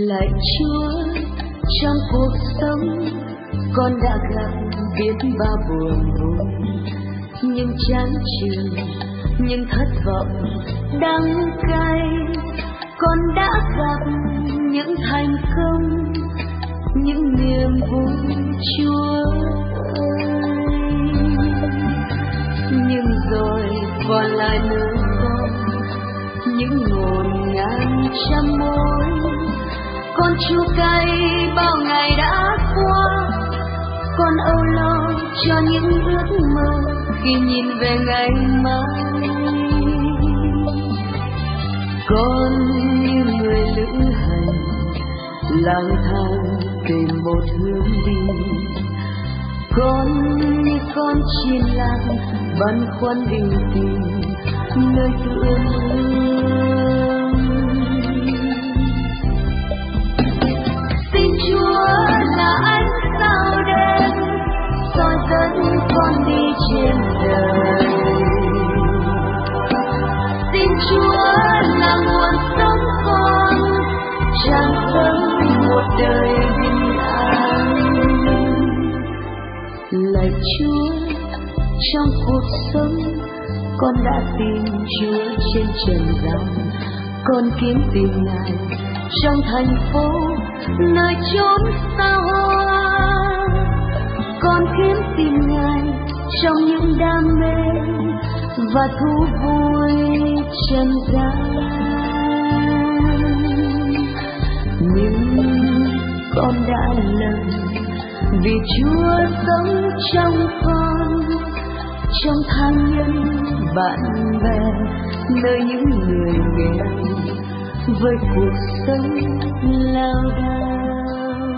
Lạy Chúa, trong cuộc sống con đã gặp biết bao buồn vui, những chán chường, những thất vọng đắng cay. Con đã gặp những thành công, những niềm vui, Chúa ơi. Nhưng rồi còn lại nơi con những ngổn ngang trăm mối. Con chua cay bao ngày đã qua, con âu lo cho những ước mơ khi nhìn về ngày mai. Con như người lữ hành lang thang tìm một hướng đi, con như con chim lang băn khoăn đi tìm nơi tựa nương. Xin Chúa là ánh sao đêm soi dẫn con đi trên đời. Xin Chúa là nguồn sống con, tràn sống một đời bình an. Lạy Chúa, trong cuộc sống con đã tìm Chúa trên trần gian. Con kiếm tìm Ngài trong thành phố, nơi chốn xa hoa. Con kiếm tìm Ngài trong những đam mê và thú vui trần gian. Nhưng con đã lầm vì Chúa sống trong con, trong thân nhân bạn bè, nơi những người nghèo với cuộc sống lao đao.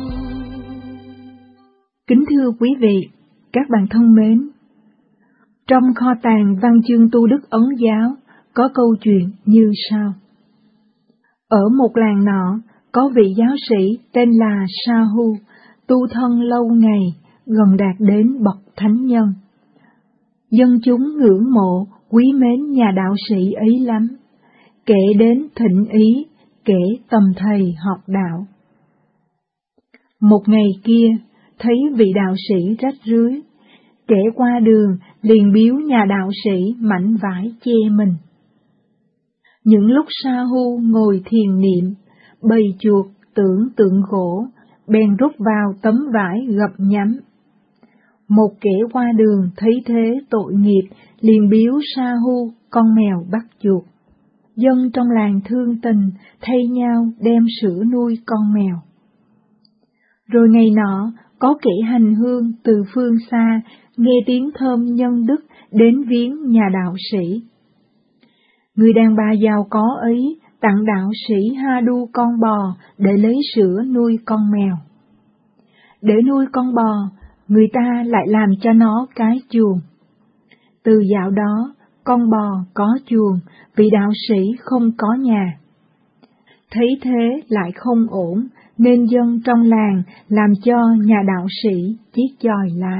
Kính thưa quý vị, các bạn thân mến, trong kho tàng văn chương tu đức Ấn giáo có câu chuyện như sau. Ở một làng nọ, có vị giáo sĩ tên là Sa-hu, tu thân lâu ngày, gần đạt đến bậc thánh nhân. Dân chúng ngưỡng mộ, quý mến nhà đạo sĩ ấy lắm, kể đến thịnh ý, kể tầm thầy học đạo. Một ngày kia, thấy vị đạo sĩ rách rưới, kẻ qua đường liền biếu nhà đạo sĩ mảnh vải che mình. Những lúc Sa-hu ngồi thiền niệm, bầy chuột tưởng tượng gỗ, bèn rút vào tấm vải gập nhắm. Một kẻ qua đường thấy thế tội nghiệp, liền biếu Sa-hu con mèo bắt chuột. Dân trong làng thương tình, thay nhau đem sữa nuôi con mèo. Rồi ngày nọ, có kẻ hành hương từ phương xa, nghe tiếng thơm nhân đức đến viếng nhà đạo sĩ. Người đàn bà giàu có ấy tặng đạo sĩ 2 đu con bò để lấy sữa nuôi con mèo. Để nuôi con bò, người ta lại làm cho nó cái chuồng. Từ dạo đó, con bò có chuồng, vị đạo sĩ không có nhà. Thấy thế lại không ổn, nên dân trong làng làm cho nhà đạo sĩ chiết chòi lá.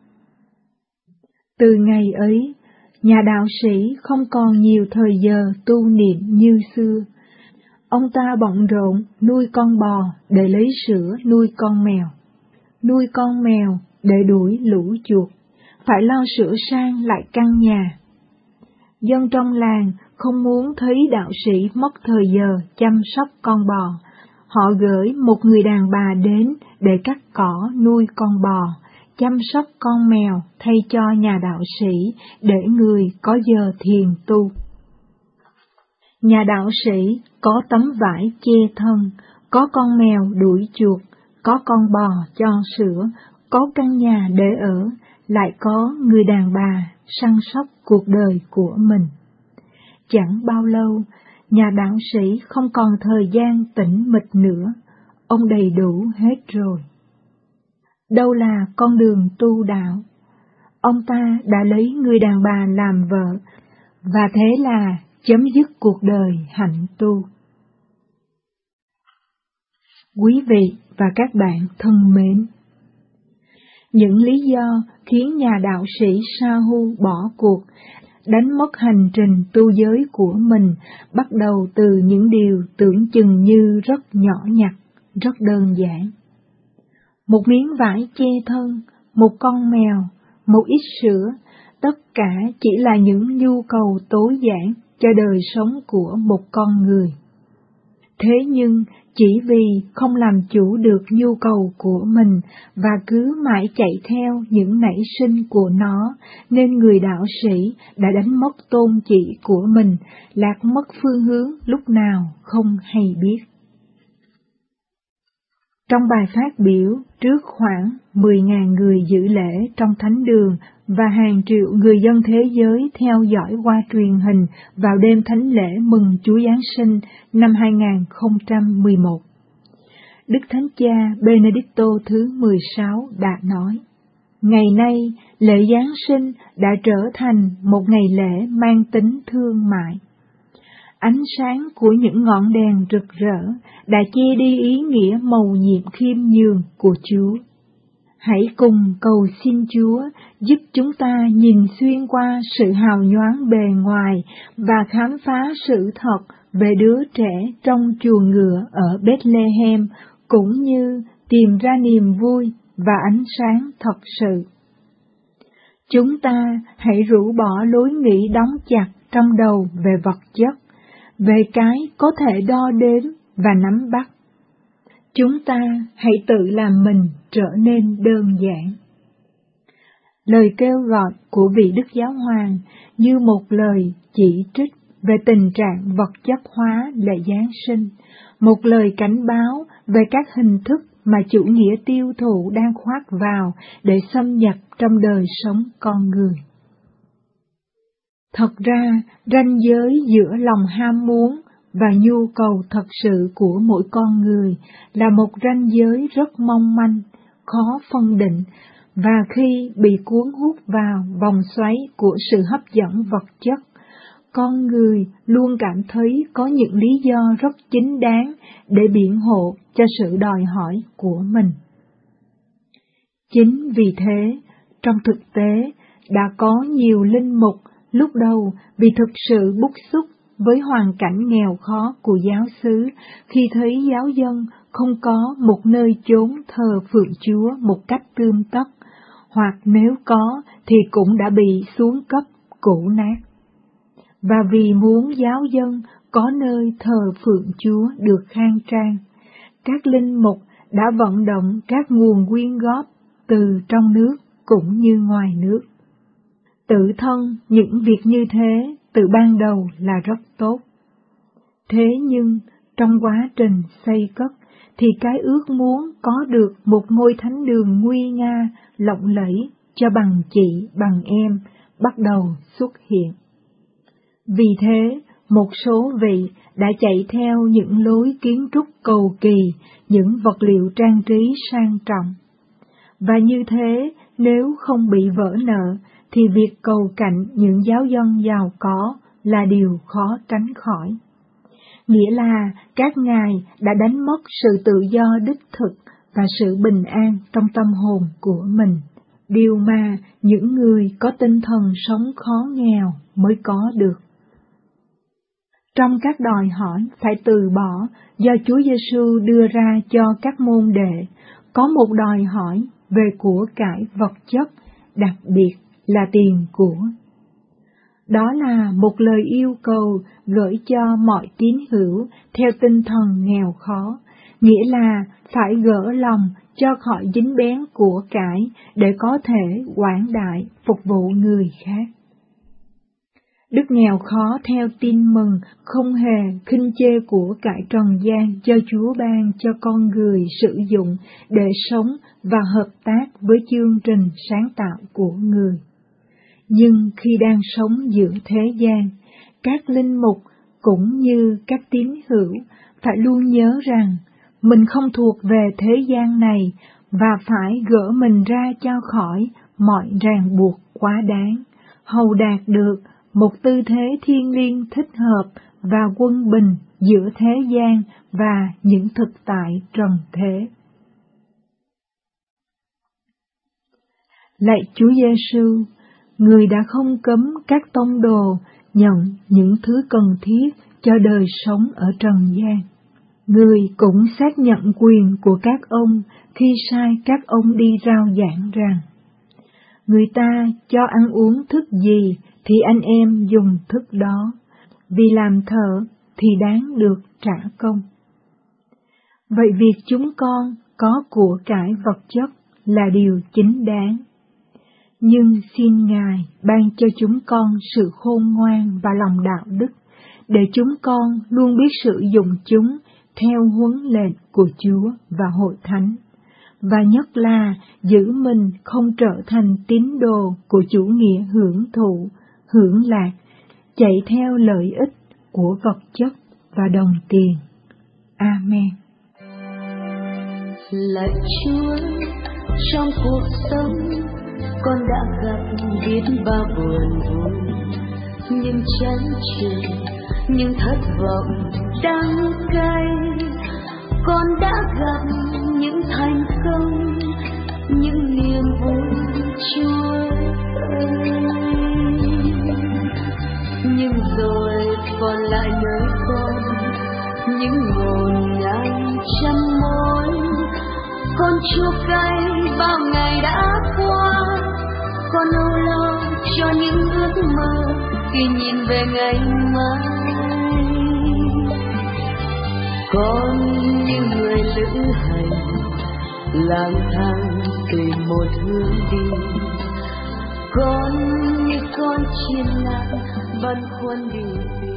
Từ ngày ấy, nhà đạo sĩ không còn nhiều thời giờ tu niệm như xưa. Ông ta bận rộn nuôi con bò để lấy sữa nuôi con mèo, nuôi con mèo để đuổi lũ chuột, phải lo sửa sang lại căn nhà. Dân trong làng không muốn thấy đạo sĩ mất thời giờ chăm sóc con bò. Họ gửi một người đàn bà đến để cắt cỏ nuôi con bò, chăm sóc con mèo thay cho nhà đạo sĩ để người có giờ thiền tu. Nhà đạo sĩ có tấm vải che thân, có con mèo đuổi chuột, có con bò cho sữa, có căn nhà để ở, lại có người đàn bà săn sóc cuộc đời của mình. Chẳng bao lâu, nhà đạo sĩ không còn thời gian tĩnh mịch nữa, ông đầy đủ hết rồi. Đâu là con đường tu đạo? Ông ta đã lấy người đàn bà làm vợ, và thế là chấm dứt cuộc đời hạnh tu. Quý vị và các bạn thân mến, những lý do khiến nhà đạo sĩ Sa-hu bỏ cuộc đánh mất hành trình tu giới của mình, bắt đầu từ những điều tưởng chừng như rất nhỏ nhặt, rất đơn giản. Một miếng vải che thân, một con mèo, một ít sữa, tất cả chỉ là những nhu cầu tối giản cho đời sống của một con người. Thế nhưng, chỉ vì không làm chủ được nhu cầu của mình và cứ mãi chạy theo những nảy sinh của nó, nên người đạo sĩ đã đánh mất tôn chỉ của mình, lạc mất phương hướng lúc nào không hay biết. Trong bài phát biểu trước khoảng 10.000 người dự lễ trong thánh đường và hàng triệu người dân thế giới theo dõi qua truyền hình vào đêm thánh lễ mừng Chúa Giáng sinh năm 2011, Đức Thánh Cha Benedicto thứ 16 đã nói: ngày nay, lễ Giáng sinh đã trở thành một ngày lễ mang tính thương mại. Ánh sáng của những ngọn đèn rực rỡ đã che đi ý nghĩa mầu nhiệm khiêm nhường của Chúa. Hãy cùng cầu xin Chúa giúp chúng ta nhìn xuyên qua sự hào nhoáng bề ngoài và khám phá sự thật về đứa trẻ trong chuồng ngựa ở Bethlehem, cũng như tìm ra niềm vui và ánh sáng thật sự. Chúng ta hãy rũ bỏ lối nghĩ đóng chặt trong đầu về vật chất, về cái có thể đo đếm và nắm bắt. Chúng ta hãy tự làm mình trở nên đơn giản. Lời kêu gọi của vị Đức Giáo Hoàng như một lời chỉ trích về tình trạng vật chất hóa lễ Giáng sinh, một lời cảnh báo về các hình thức mà chủ nghĩa tiêu thụ đang khoác vào để xâm nhập trong đời sống con người. Thật ra, ranh giới giữa lòng ham muốn và nhu cầu thật sự của mỗi con người là một ranh giới rất mong manh, khó phân định, và khi bị cuốn hút vào vòng xoáy của sự hấp dẫn vật chất, con người luôn cảm thấy có những lý do rất chính đáng để biện hộ cho sự đòi hỏi của mình. Chính vì thế, trong thực tế, đã có nhiều linh mục lúc đầu vì thực sự bức xúc với hoàn cảnh nghèo khó của giáo xứ khi thấy giáo dân không có một nơi chốn thờ phượng Chúa một cách tươm tất, hoặc nếu có thì cũng đã bị xuống cấp, cũ nát. Và vì muốn giáo dân có nơi thờ phượng Chúa được khang trang, các linh mục đã vận động các nguồn quyên góp từ trong nước cũng như ngoài nước. Tự thân những việc như thế từ ban đầu là rất tốt. Thế nhưng trong quá trình xây cất thì cái ước muốn có được một ngôi thánh đường nguy nga, lộng lẫy cho bằng chị bằng em bắt đầu xuất hiện. Vì thế, một số vị đã chạy theo những lối kiến trúc cầu kỳ, những vật liệu trang trí sang trọng. Và như thế, nếu không bị vỡ nợ, thì việc cầu cạnh những giáo dân giàu có là điều khó tránh khỏi. Nghĩa là các ngài đã đánh mất sự tự do đích thực và sự bình an trong tâm hồn của mình, điều mà những người có tinh thần sống khó nghèo mới có được. Trong các đòi hỏi phải từ bỏ do Chúa Giêsu đưa ra cho các môn đệ, có một đòi hỏi về của cải vật chất, đặc biệt là tiền của. Đó là một lời yêu cầu gửi cho mọi tín hữu theo tinh thần nghèo khó, nghĩa là phải gỡ lòng cho khỏi dính bén của cải để có thể quảng đại phục vụ người khác. Đức nghèo khó theo tin mừng không hề khinh chê của cải trần gian do Chúa ban cho con người sử dụng để sống và hợp tác với chương trình sáng tạo của người. Nhưng khi đang sống giữa thế gian, các linh mục cũng như các tín hữu phải luôn nhớ rằng mình không thuộc về thế gian này và phải gỡ mình ra cho khỏi mọi ràng buộc quá đáng, hầu đạt được một tư thế thiêng liêng thích hợp và quân bình giữa thế gian và những thực tại trần thế. Lạy Chúa Giêsu, Người đã không cấm các tông đồ nhận những thứ cần thiết cho đời sống ở trần gian. Người cũng xác nhận quyền của các ông khi sai các ông đi rao giảng rằng: người ta cho ăn uống thức gì thì anh em dùng thức đó, vì làm thợ thì đáng được trả công. Vậy việc chúng con có của cải vật chất là điều chính đáng. Nhưng xin Ngài ban cho chúng con sự khôn ngoan và lòng đạo đức, để chúng con luôn biết sử dụng chúng theo huấn lệnh của Chúa và hội thánh, và nhất là giữ mình không trở thành tín đồ của chủ nghĩa hưởng thụ, hưởng lạc, chạy theo lợi ích của vật chất và đồng tiền. Amen. Lạy Chúa, trong cuộc sống con đã gặp biết bao buồn vui, những chán chường, những thất vọng đắng cay. Con đã gặp những thành công, những niềm vui Chúa ơi. Nhưng rồi còn lại nơi con những ngổn ngang trăm mối. Con chua cay bao ngày đã qua, con âu lo cho những ước mơ khi nhìn về ngày mai. Con như người lữ hành lang thang tìm một hướng đi, con như con chim lạc băn khoăn điều gì.